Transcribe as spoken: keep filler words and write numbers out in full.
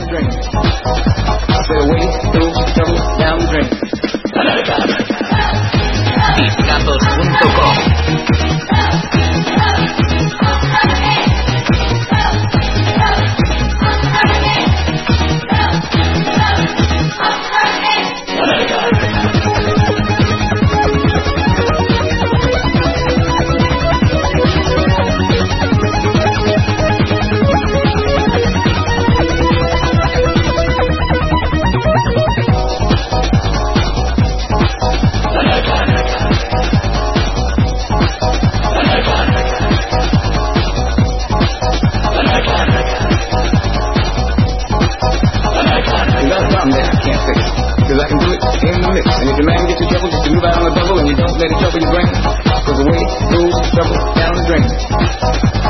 the drain. Said away through trouble down the drain. discatos punto com. Cause I can do it in the mix. And if your man gets in trouble, just to move out on the double and you don't let it trouble your brain. Cause the way it goes, trouble down the drain.